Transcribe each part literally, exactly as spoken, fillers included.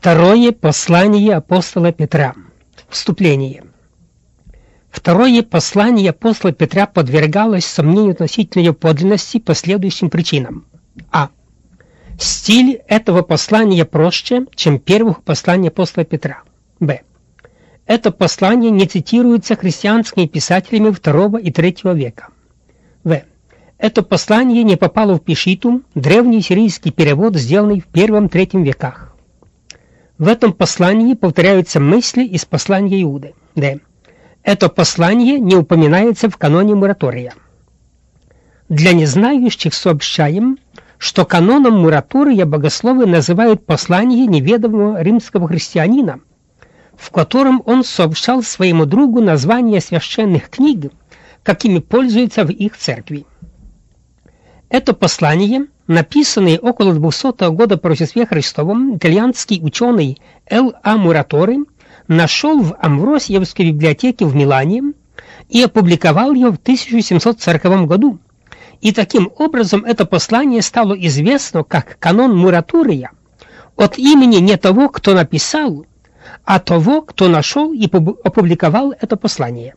Второе послание апостола Петра. Вступление. Второе послание апостола Петра подвергалось сомнению относительно ее подлинности по следующим причинам. А. Стиль этого послания проще, чем первого послания апостола Петра. Б. Это послание не цитируется христианскими писателями второго и третьего века. В. Это послание не попало в Пешиту, древний сирийский перевод, сделанный в первом-третьем веках. В этом послании повторяются мысли из послания Иуды. Д. Это послание не упоминается в каноне моратория. Для незнающих сообщаем, что каноном моратория богословы называют послание неведомого римского христианина, в котором он сообщал своему другу названия священных книг, какими пользуются в их церкви. Это послание, написанное около двухсотого года по Рождестве Христовом, итальянский ученый Л А Муратори нашел в Амвросиевской библиотеке в Милане и опубликовал его в тысяча семьсот сороковом году. И таким образом это послание стало известно как канон Муратория от имени не того, кто написал, а того, кто нашел и опубликовал это послание.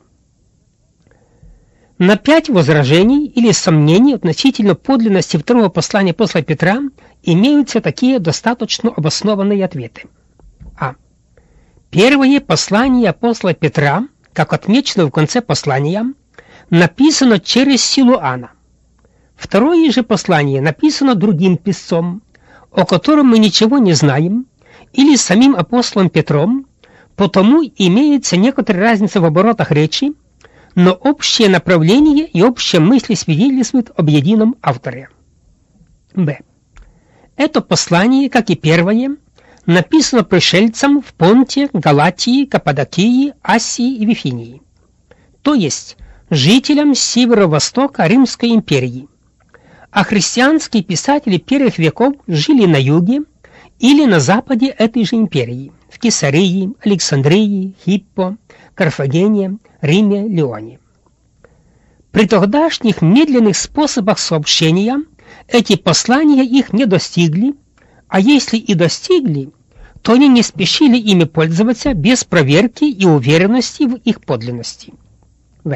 На пять возражений или сомнений относительно подлинности второго послания апостола Петра имеются такие достаточно обоснованные ответы. А. Первое послание апостола Петра, как отмечено в конце послания, написано через Силуана. Второе же послание написано другим писцом, о котором мы ничего не знаем, или самим апостолом Петром, потому имеется некоторая разница в оборотах речи, но общее направление и общие мысли свидетельствуют об едином авторе. Б. Это послание, как и первое, написано пришельцам в Понте, Галатии, Каппадокии, Асии и Вифинии, то есть жителям северо-востока Римской империи. А христианские писатели первых веков жили на юге или на западе этой же империи, в Кесарии, Александрии, Хиппо, Карфагене, Риме, Леоне. При тогдашних медленных способах сообщения эти послания их не достигли, а если и достигли, то они не спешили ими пользоваться без проверки и уверенности в их подлинности. В.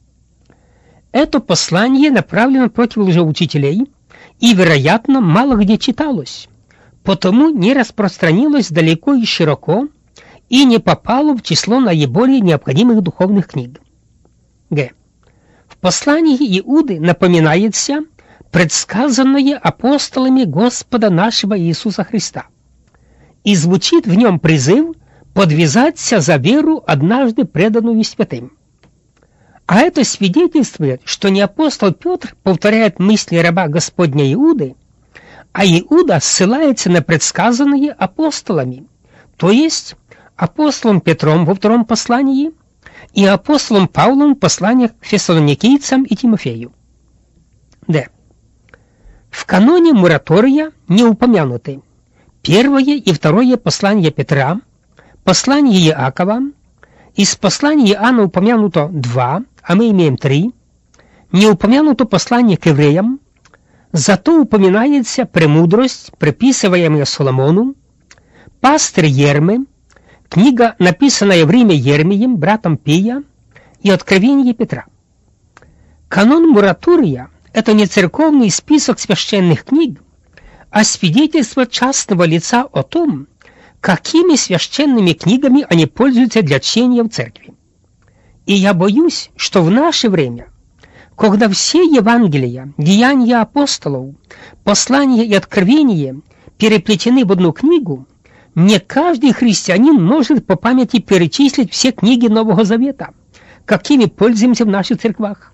Это послание направлено против лжеучителей и, вероятно, мало где читалось, потому не распространилось далеко и широко и не попало в число наиболее необходимых духовных книг. Г. В послании Иуды напоминается предсказанное апостолами Господа нашего Иисуса Христа, и звучит в нем призыв подвязаться за веру, однажды преданную святым. А это свидетельствует, что не апостол Петр повторяет мысли раба Господня Иуды, а Иуда ссылается на предсказанные апостолами, то есть апостолом Петром во втором послании и апостолом Павлом в посланиях к фессалоникийцам и Тимофею. Д. В каноне моратория не упомянуты первое и второе послание Петра, послание Иакова, из послания Иоанна упомянуто два, а мы имеем три, не упомянуто послание к евреям, зато упоминается премудрость, приписываемая Соломону, пастырь Ермы, книга, написанная в Риме Ермием, братом Пия, и Откровение Петра. Канон моратория – это не церковный список священных книг, а свидетельство частного лица о том, какими священными книгами они пользуются для чтения в церкви. И я боюсь, что в наше время, когда все Евангелия, деяния апостолов, послания и откровения переплетены в одну книгу, не каждый христианин может по памяти перечислить все книги Нового Завета, какими пользуемся в наших церквах.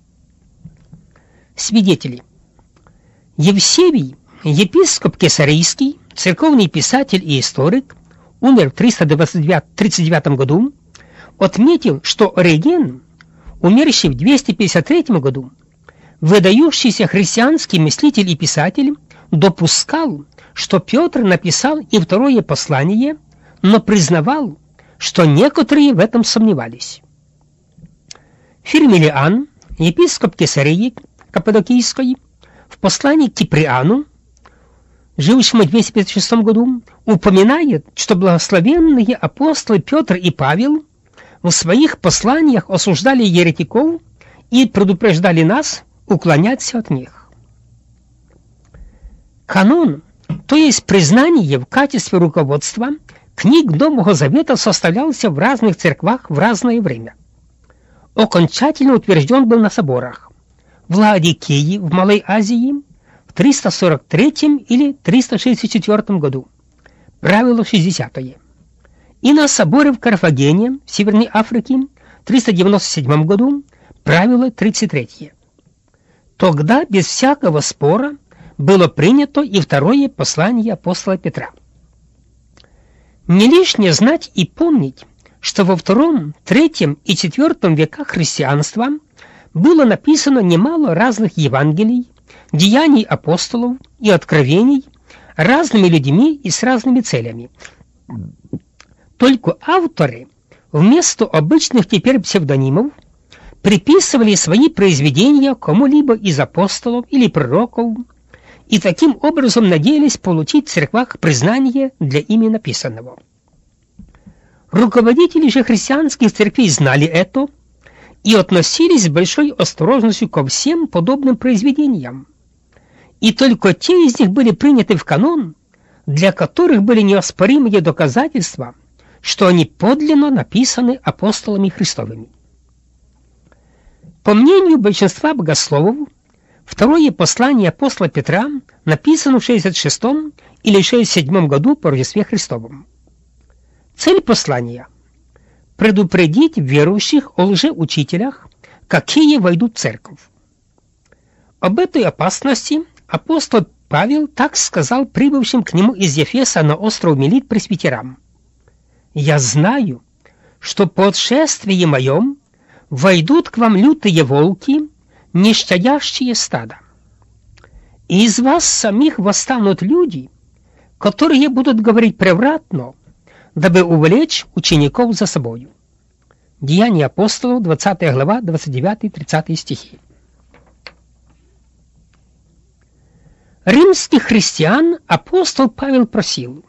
Свидетели. Евсевий, епископ Кесарийский, церковный писатель и историк, умер в триста тридцать девятом году, отметил, что Ориген, умерший в двести пятьдесят третьем году, выдающийся христианский мыслитель и писатель, допускал, что Петр написал и второе послание, но признавал, что некоторые в этом сомневались. Фирмилиан, епископ Кесарии Каппадокийской, в послании к Киприану жившему в двести пятьдесят шестом году, упоминает, что благословенные апостолы Петр и Павел в своих посланиях осуждали еретиков и предупреждали нас уклоняться от них. Канон, то есть признание в качестве руководства книг Нового Завета, составлялся в разных церквах в разное время. Окончательно утвержден был на соборах в Лаодикее в Малой Азии в триста сорок третьем или триста шестьдесят четвёртом году, правило шестидесятое, и на соборе в Карфагене в Северной Африке в триста девяносто седьмом году, правило тридцать третье. Тогда без всякого спора было принято и второе послание апостола Петра. Не лишнее знать и помнить, что во втором, третьем и четвертом веках христианства было написано немало разных Евангелий, деяний апостолов и откровений разными людьми и с разными целями. Только авторы вместо обычных теперь псевдонимов приписывали свои произведения кому-либо из апостолов или пророков и таким образом надеялись получить в церквах признание для ими написанного. Руководители же христианских церквей знали это и относились с большой осторожностью ко всем подобным произведениям. И только те из них были приняты в канон, для которых были неоспоримые доказательства, что они подлинно написаны апостолами Христовыми. По мнению большинства богословов, второе послание апостола Петра написано в шестьдесят шестом или шестьдесят седьмом году по Рождестве Христовом. Цель послания – предупредить верующих о лжеучителях, какие войдут в церковь. Об этой опасности апостол Павел так сказал прибывшим к нему из Ефеса на остров Мелит пресвитерам: «Я знаю, что по отшествии моем войдут к вам лютые волки, не щадящие стада. И из вас самих восстанут люди, которые будут говорить превратно, дабы увлечь учеников за собою». Деяния апостолов, двадцатая глава, двадцать девятый тридцатый стихи. Римских христиан апостол Павел просил: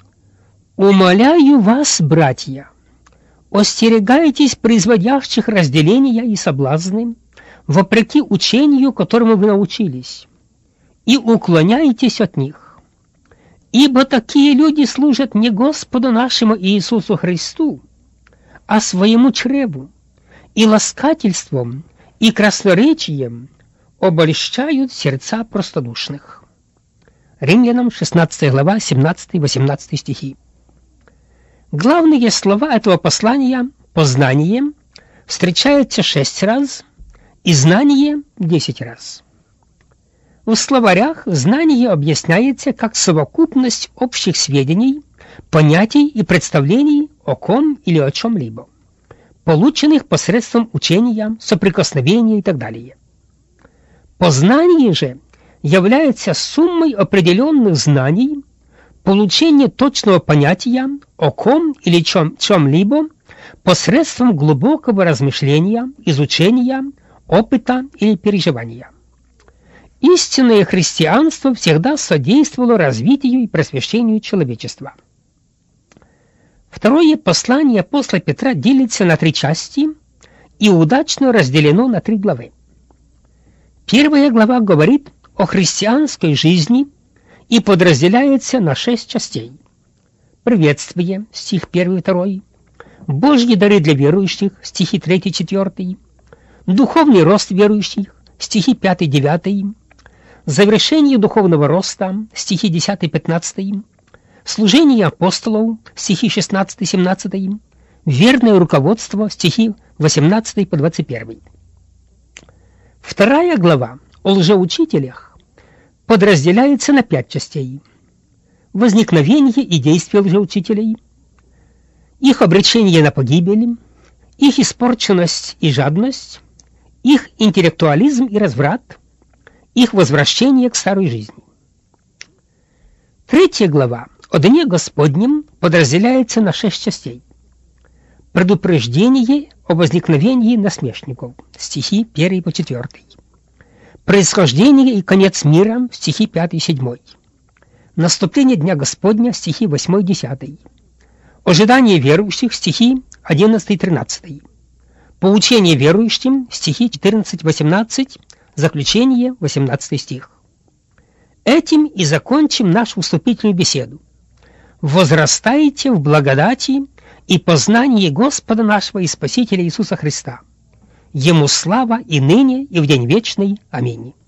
«Умоляю вас, братья, остерегайтесь производящих разделения и соблазны, вопреки учению, которому вы научились, и уклоняйтесь от них. Ибо такие люди служат не Господу нашему Иисусу Христу, а своему чреву, и ласкательством, и красноречием обольщают сердца простодушных». Римлянам шестнадцатая глава, семнадцатый-восемнадцатый стихи. Главные слова этого послания «познание» встречаются шесть раз и «знание» десять раз. В словарях знание объясняется как совокупность общих сведений, понятий и представлений о ком или о чем-либо, полученных посредством учения, соприкосновения и так далее. Познание же является суммой определенных знаний, получение точного понятия о ком или чем, чем-либо посредством глубокого размышления, изучения, опыта или переживания. Истинное христианство всегда содействовало развитию и просвещению человечества. Второе послание апостола Петра делится на три части и удачно разделено на три главы. Первая глава говорит о христианской жизни и подразделяется на шесть частей. Приветствие, стих первый и второй, Божьи дары для верующих, стихи третий и четвёртый, духовный рост верующих, стихи пятый и девятый, завершение духовного роста, стихи десятый и пятнадцатый, служение апостолов, стихи шестнадцатый и семнадцатый, верное руководство, стихи восемнадцатый по двадцать первый. Вторая глава о лжеучителях подразделяется на пять частей: возникновение и действия лжеучителей, их обречение на погибель, их испорченность и жадность, их интеллектуализм и разврат, их возвращение к старой жизни. Третья глава о Дне Господнем подразделяется на шесть частей: предупреждение о возникновении насмешников, стихи первый по четвёртый, происхождение и конец мира, стихи пятый и седьмой, Наступление Дня Господня, стихи восьмой-десятый. Ожидание верующих, стихи одиннадцатый-тринадцатый. Поучение верующим, стихи четырнадцать-восемнадцать. Заключение, восемнадцатый стих. Этим и закончим нашу вступительную беседу. Возрастайте в благодати и познании Господа нашего и Спасителя Иисуса Христа. Ему слава и ныне, и в день вечный. Аминь.